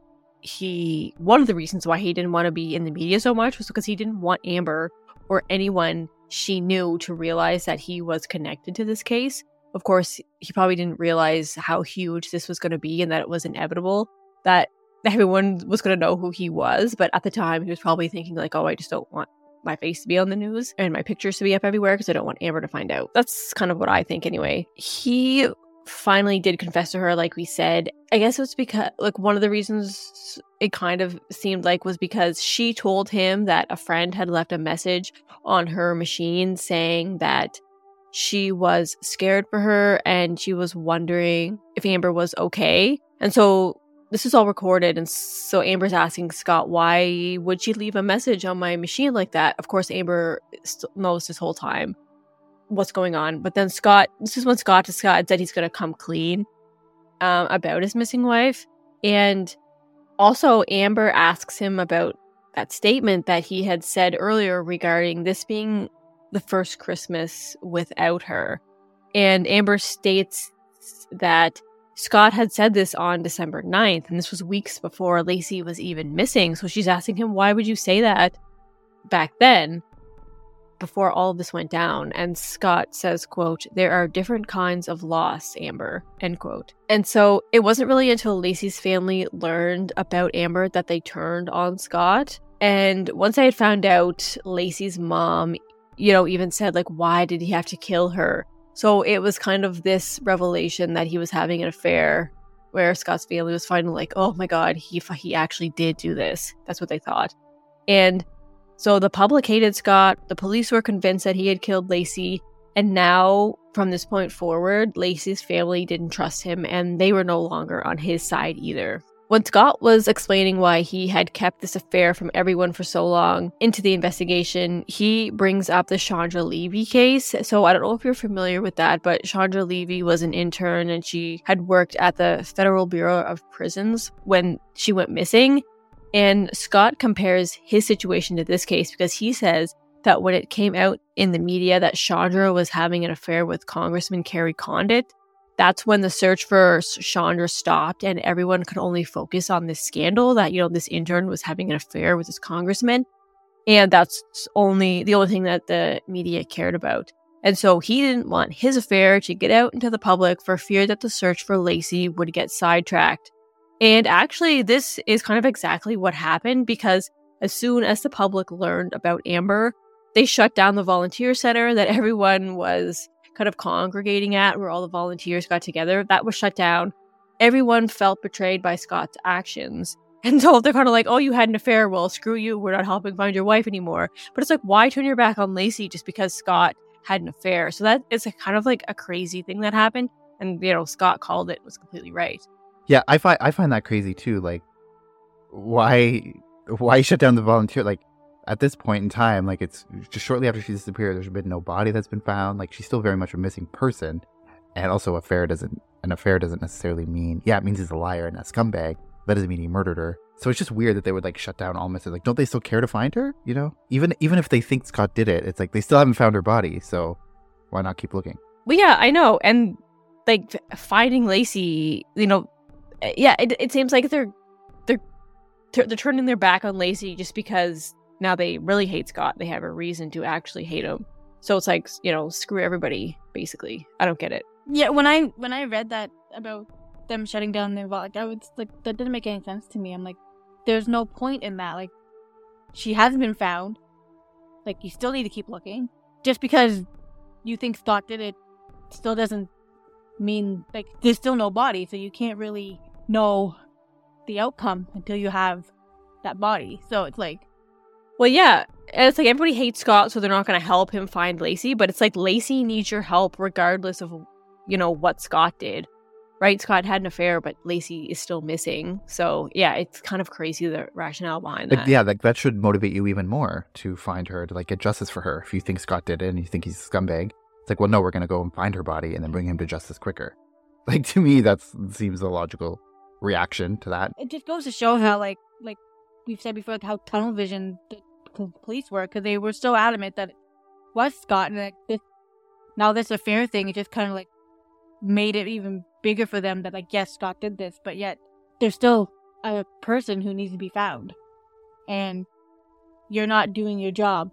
one of the reasons why he didn't want to be in the media so much was because he didn't want Amber or anyone she knew to realize that he was connected to this case. Of course, he probably didn't realize how huge this was going to be and that it was inevitable that everyone was going to know who he was. But at the time, he was probably thinking like, oh, I just don't want my face to be on the news and my pictures to be up everywhere because I don't want Amber to find out. That's kind of what I think anyway. He finally did confess to her, like we said. I guess it was because, like, one of the reasons it kind of seemed like was because she told him that a friend had left a message on her machine saying that she was scared for her and she was wondering if Amber was okay. And so this is all recorded, and so Amber's asking Scott, why would she leave a message on my machine like that? Of course, Amber knows this whole time what's going on. But then this is when Scott said he's going to come clean about his missing wife. And also Amber asks him about that statement that he had said earlier regarding this being the first Christmas without her. And Amber states that Scott had said this on December 9th, and this was weeks before Lacey was even missing. So she's asking him, why would you say that back then, before all of this went down? And Scott says, quote, there are different kinds of loss, Amber, end quote. And so it wasn't really until Lacey's family learned about Amber that they turned on Scott. And once I had found out, Lacey's mom, even said, like, why did he have to kill her? So it was kind of this revelation that he was having an affair, where Scott's family was finally like, oh my God, he actually did do this. That's what they thought. And so the public hated Scott. The police were convinced that he had killed Lacey. And now, from this point forward, Lacey's family didn't trust him, and they were no longer on his side either. When Scott was explaining why he had kept this affair from everyone for so long into the investigation, he brings up the Chandra Levy case. So I don't know if you're familiar with that, but Chandra Levy was an intern, and she had worked at the Federal Bureau of Prisons when she went missing. And Scott compares his situation to this case because he says that when it came out in the media that Chandra was having an affair with Congressman Kerry Condit, that's when the search for Chandra stopped and everyone could only focus on this scandal that, this intern was having an affair with this congressman. And that's the only thing that the media cared about. And so he didn't want his affair to get out into the public for fear that the search for Lacey would get sidetracked. And actually, this is kind of exactly what happened, because as soon as the public learned about Amber, they shut down the volunteer center that everyone was kind of congregating at, where all the volunteers got together. That was shut down. Everyone felt betrayed by Scott's actions. And so they're kind of like, oh, you had an affair. Well, screw you. We're not helping find your wife anymore. But it's like, why turn your back on Lacey just because Scott had an affair? So that is kind of like a crazy thing that happened. And, Scott called it, was completely right. Yeah, I find that crazy too. Like, why shut down the volunteer? Like, at this point in time, like, it's just shortly after she disappeared, there's been no body that's been found. Like, she's still very much a missing person. And also, an affair doesn't necessarily mean, it means he's a liar and a scumbag. That doesn't mean he murdered her. So it's just weird that they would, like, shut down all misses. Like, don't they still care to find her? Even if they think Scott did it, it's like they still haven't found her body. So why not keep looking? Well, yeah, I know. And, like, finding Lacey, it seems like they're turning their back on Lacey just because now they really hate Scott. They have a reason to actually hate him. So it's like, screw everybody, basically. I don't get it. Yeah, when I read that about them shutting down their vault, I was like, that didn't make any sense to me. I'm like, there's no point in that. Like, she hasn't been found. Like, you still need to keep looking. Just because you think Scott did it still doesn't mean, like, there's still no body, so you can't really know the outcome until you have that body. So it's like, well, yeah, it's like everybody hates Scott, so they're not going to help him find Lacey, but it's like Lacey needs your help regardless of, what Scott did, right? Scott had an affair, but Lacey is still missing. So, yeah, it's kind of crazy, the rationale behind that. Yeah, like, that should motivate you even more to find her, to, like, get justice for her. If you think Scott did it and you think he's a scumbag, it's like, well, no, we're going to go and find her body and then bring him to justice quicker. Like, to me, that seems a logical reaction to that. It just goes to show how, like we've said before, like, how tunnel vision the police were, because they were so adamant that it was Scott, and like this affair thing, it just kind of like made it even bigger for them that, like, yes, Scott did this, but yet there's still a person who needs to be found, and you're not doing your job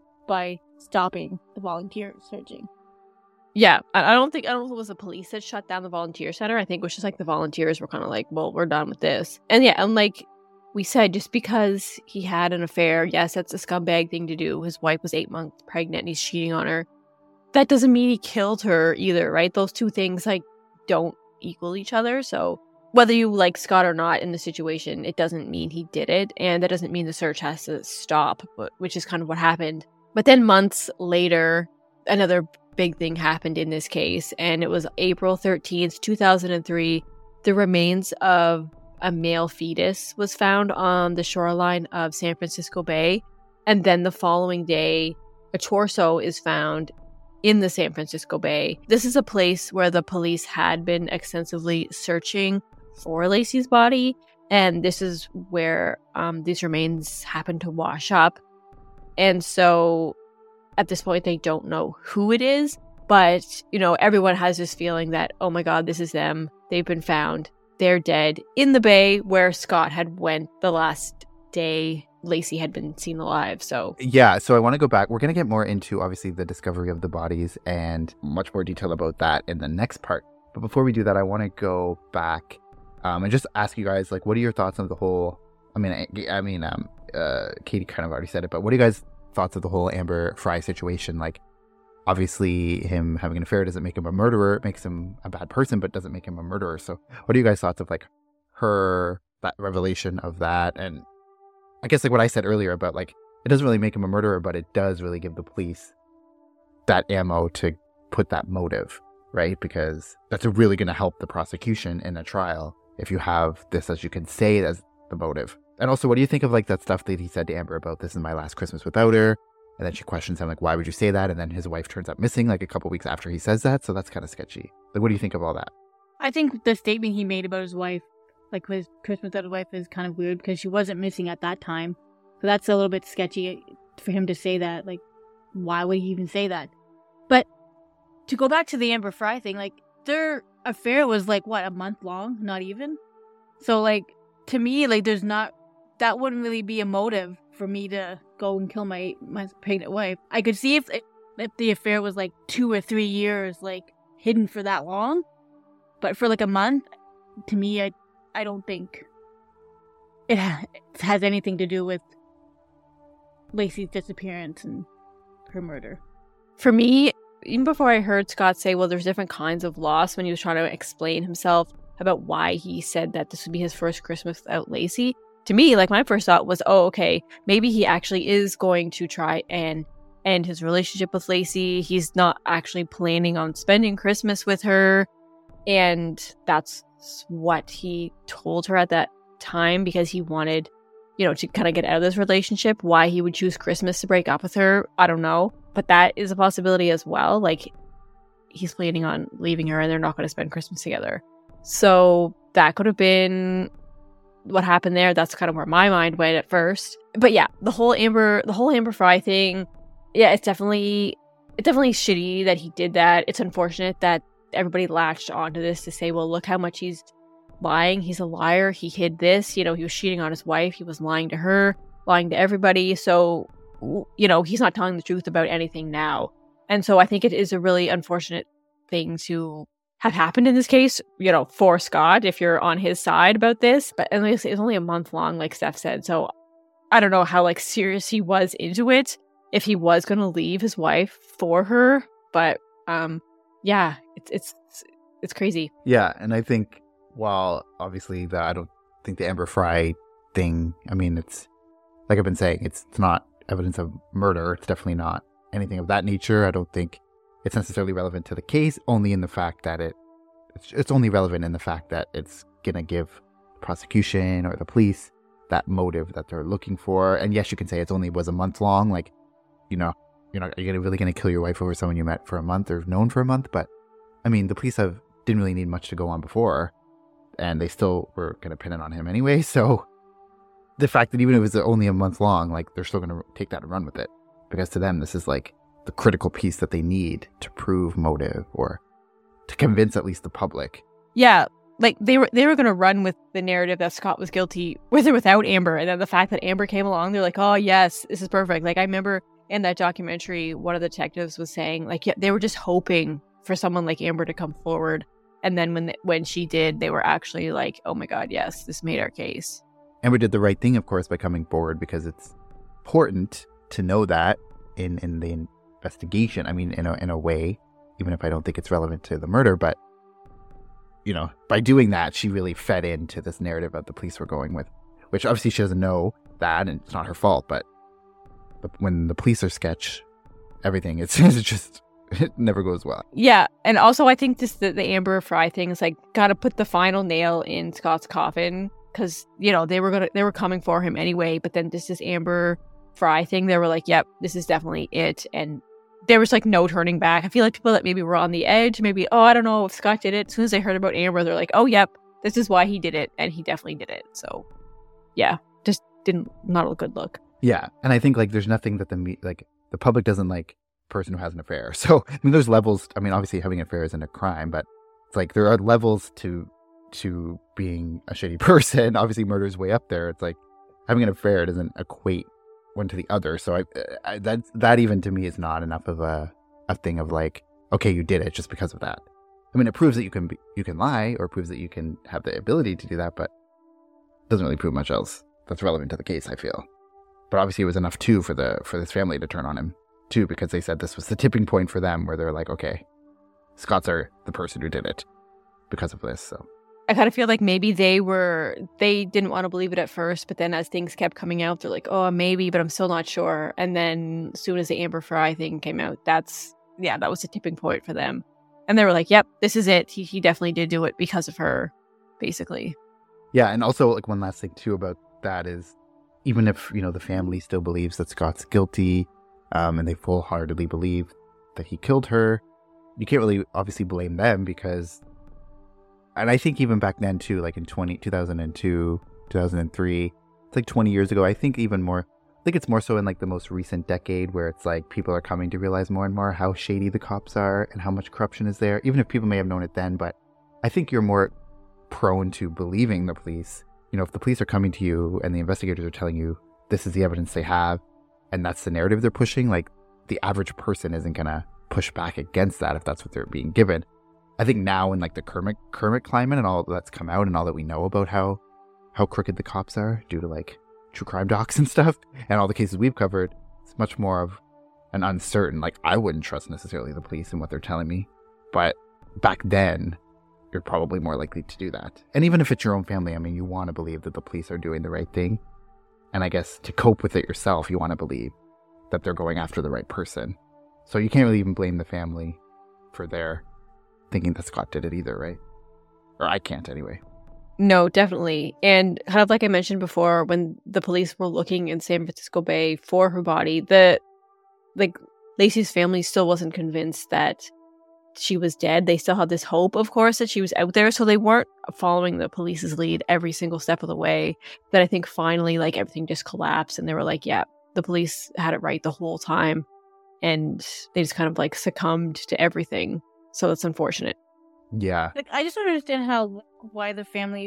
by stopping the volunteers searching. Yeah, I don't think it was the police that shut down the volunteer center. I think it was just like the volunteers were kind of like, well, we're done with this. And yeah, and like we said, just because he had an affair, yes, that's a scumbag thing to do. His wife was 8 months pregnant and he's cheating on her. That doesn't mean he killed her either, right? Those two things, like, don't equal each other. So whether you like Scott or not in the situation, it doesn't mean he did it. And that doesn't mean the search has to stop, which is kind of what happened. But then months later, another big thing happened in this case. And it was April 13th, 2003. The remains of a male fetus was found on the shoreline of San Francisco Bay. And then the following day, a torso is found in the San Francisco Bay. This is a place where the police had been extensively searching for Lacey's body. And this is where these remains happened to wash up. And so at this point, they don't know who it is. But, everyone has this feeling that, oh my God, this is them. They've been found. They're dead in the bay where Scott had went the last day Lacey had been seen alive. So yeah, so I want to go back. We're going to get more into, obviously, the discovery of the bodies and much more detail about that in the next part. But before we do that, I want to go back and just ask you guys, like, what are your thoughts on the whole? I mean, Katie kind of already said it, but what are you guys' thoughts of the whole Amber Fry situation? Like, obviously, him having an affair doesn't make him a murderer. It makes him a bad person, but doesn't make him a murderer. So what are you guys' thoughts of, like, that revelation of that? And I guess, like, what I said earlier about, like, it doesn't really make him a murderer, but it does really give the police that ammo to put that motive, right? Because that's really going to help the prosecution in a trial if you have this, as you can say, as the motive. And also, what do you think of, like, that stuff that he said to Amber about, this is my last Christmas without her? And then she questions him, like, why would you say that? And then his wife turns up missing, like, a couple weeks after he says that. So that's kind of sketchy. Like, what do you think of all that? I think the statement he made about his wife, like his Christmas without his wife, is kind of weird because she wasn't missing at that time. So that's a little bit sketchy for him to say that. Like, why would he even say that? But to go back to the Amber Fry thing, like, their affair was, like, what, a month long? Not even? So, like, to me, like, that wouldn't really be a motive for me to go and kill my pregnant wife. I could see if the affair was, like, 2 or 3 years, like, hidden for that long. But for, like, a month, to me, I don't think it has anything to do with Lacey's disappearance and her murder. For me, even before I heard Scott say, well, there's different kinds of loss, when he was trying to explain himself about why he said that this would be his first Christmas without Lacey, to me, like, my first thought was, oh, okay, maybe he actually is going to try and end his relationship with Lacey. He's not actually planning on spending Christmas with her. And that's what he told her at that time, because he wanted, to kind of get out of this relationship. Why he would choose Christmas to break up with her, I don't know. But that is a possibility as well. Like, he's planning on leaving her and they're not going to spend Christmas together. So that could have been what happened there. That's kind of where my mind went at first. But yeah, the whole Amber Fry thing, yeah, it's definitely shitty that he did that. It's unfortunate that everybody latched onto this to say, well, look how much he's lying. He's a liar. He hid this. He was cheating on his wife. He was lying to her, lying to everybody. So, he's not telling the truth about anything now. And so I think it is a really unfortunate thing to have happened in this case, for Scott, if you're on his side about this. But at least it was only a month long, like Steph said. So I don't know how, like, serious he was into it, if he was going to leave his wife for her. But yeah, it's crazy. Yeah, and I think, while obviously I don't think the Amber Fry thing, I mean, it's, like I've been saying, it's not evidence of murder. It's definitely not anything of that nature. I don't think it's necessarily relevant to the case, only in the fact that it's only relevant in the fact that it's going to give the prosecution or the police that motive that they're looking for. And yes, you can say it only was a month long. Like, you're not really going to kill your wife over someone you met for a month or have known for a month. But I mean, the police didn't really need much to go on before, and they still were going to pin it on him anyway. So the fact that even if it was only a month long, like, they're still going to take that and run with it, because to them, this is, like, the critical piece that they need to prove motive, or to convince at least the public. Yeah, like, they were going to run with the narrative that Scott was guilty with or without Amber. And then the fact that Amber came along, they're like, oh yes, this is perfect. Like, I remember in that documentary, one of the detectives was saying, like, yeah, they were just hoping for someone like Amber to come forward. And then when she did, they were actually like, oh my God, yes, this made our case. Amber did the right thing, of course, by coming forward, because it's important to know that in the investigation. I mean, in a way, even if I don't think it's relevant to the murder, but, by doing that, she really fed into this narrative that the police were going with, which obviously she doesn't know that, and it's not her fault, but when the police are sketch, everything, it's just, it never goes well. Yeah, and also I think the Amber Fry thing is, like, gotta put the final nail in Scott's coffin, because, they were coming for him anyway, but then this Amber Fry thing, they were like, yep, this is definitely it, and there was, like, no turning back. I feel like people that maybe were on the edge, maybe, oh, I don't know if Scott did it, as soon as they heard about Amber, they're like, oh, yep, this is why he did it, and he definitely did it. So, yeah, just not a good look. Yeah, and I think, like, there's nothing that the public doesn't like a person who has an affair. So, I mean, there's levels. I mean, obviously having an affair isn't a crime, but it's like there are levels to being a shitty person. Obviously, murder is way up there. It's like having an affair doesn't equate one to the other. So that even to me is not enough of a thing of, like, okay, you did it just because of that. I mean, it proves that you can lie, or proves that you can have the ability to do that, but it doesn't really prove much else that's relevant to the case, I feel. But obviously it was enough too for this family to turn on him too, because they said this was the tipping point for them where they're like, okay, Scott's the person who did it because of this. So I kind of feel like maybe they didn't want to believe it at first, but then as things kept coming out, they're like, oh, maybe, but I'm still not sure. And then as soon as the Amber Fry thing came out, that was a tipping point for them. And they were like, yep, this is it. He definitely did do it because of her, basically. Yeah, and also like one last thing too about that is, even if, the family still believes that Scott's guilty, and they full-heartedly believe that he killed her, you can't really obviously blame them because, and I think even back then too, like in 2002, 2003, it's like 20 years ago, I think even more, I think it's more so in like the most recent decade where it's like people are coming to realize more and more how shady the cops are and how much corruption is there, even if people may have known it then, but I think you're more prone to believing the police. If the police are coming to you and the investigators are telling you this is the evidence they have and that's the narrative they're pushing, like the average person isn't going to push back against that if that's what they're being given. I think now in like the Kermit climate and all that's come out and all that we know about how crooked the cops are due to like true crime docs and stuff and all the cases we've covered, it's much more of an uncertain, like I wouldn't trust necessarily the police and what they're telling me. But back then, you're probably more likely to do that. And even if it's your own family, I mean, you want to believe that the police are doing the right thing. And I guess to cope with it yourself, you want to believe that they're going after the right person. So you can't really even blame the family for their thinking that Scott did it either, right? Or I can't anyway. No, definitely. And kind of like I mentioned before, when the police were looking in San Francisco Bay for her body, Lacey's family still wasn't convinced that she was dead. They still had this hope, of course, that she was out there. So they weren't following the police's lead every single step of the way. But I think finally, like, everything just collapsed and they were like, yeah, the police had it right the whole time. And they just kind of like succumbed to everything. So that's unfortunate. Yeah. Like, I just don't understand why the family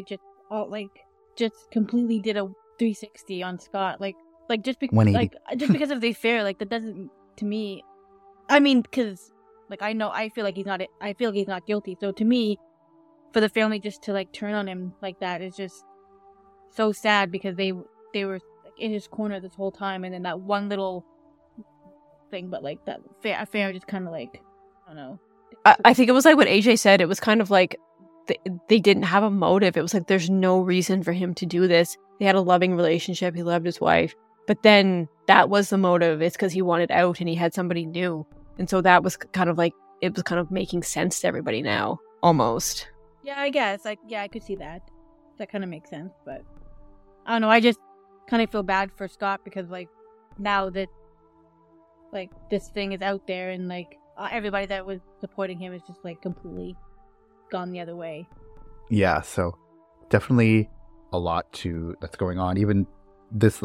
just completely did a 360 on Scott. Just because of the affair, like that doesn't, to me. I mean, because I feel like he's not guilty. So to me, for the family just to like turn on him like that is just so sad because they were like in his corner this whole time, and then that one little thing, but like that affair just kind of like, I don't know. I think it was like what AJ said. It was kind of like they didn't have a motive. It was like there's no reason for him to do this. They had a loving relationship. He loved his wife. But then that was the motive. It's because he wanted out and he had somebody new. And so that was kind of like, it was kind of making sense to everybody now, almost. Yeah, I guess. I could see that. That kind of makes sense. But I don't know. I just kind of feel bad for Scott because like now that like this thing is out there and like everybody that was supporting him is just like completely gone the other way. Yeah, so definitely a lot that's going on. Even this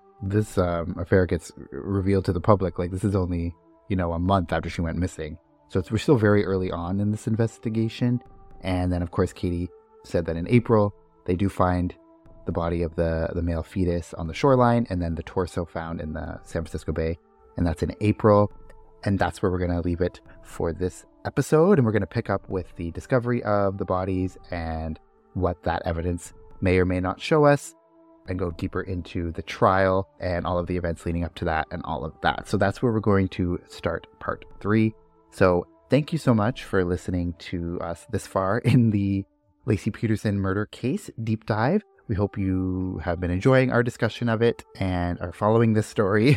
affair gets revealed to the public. Like this is only, a month after she went missing. So we're still very early on in this investigation. And then of course Katie said that in April they do find the body of the male fetus on the shoreline and then the torso found in the San Francisco Bay. And that's in April. And that's where we're going to leave it for this episode. And we're going to pick up with the discovery of the bodies and what that evidence may or may not show us and go deeper into the trial and all of the events leading up to that and all of that. So that's where we're going to start part 3. So thank you so much for listening to us this far in the Laci Peterson murder case deep dive. We hope you have been enjoying our discussion of it and are following this story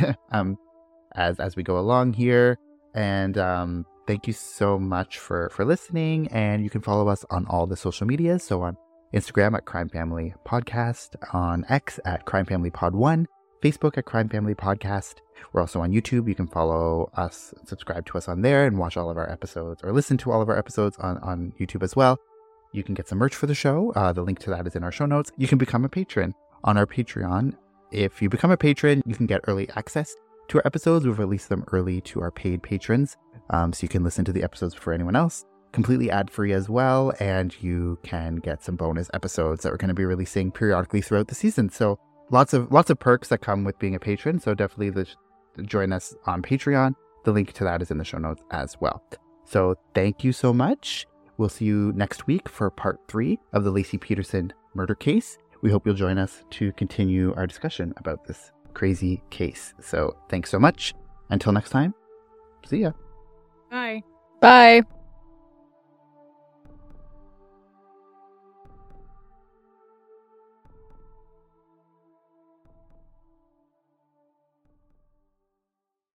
as we go along here. And thank you so much for listening. And you can follow us on all the social medias. So on Instagram at Crime Family Podcast, on X at Crime Family Pod 1, Facebook at Crime Family Podcast. We're also on YouTube. You can follow us, subscribe to us on there and watch all of our episodes or listen to all of our episodes on YouTube as well. You can get some merch for the show. The link to that is in our show notes. You can become a patron on our Patreon. If you become a patron, you can get early access to our episodes. We've released them early to our paid patrons, so you can listen to the episodes before anyone else, completely ad-free as well, and you can get some bonus episodes that we're going to be releasing periodically throughout the season. So lots of perks that come with being a patron, so definitely join us on Patreon. The link to that is in the show notes as well. So thank you so much. We'll see you next week for part 3 of the Laci Peterson murder case. We hope you'll join us to continue our discussion about this crazy case. So thanks so much. Until next time, see ya. Bye. Bye.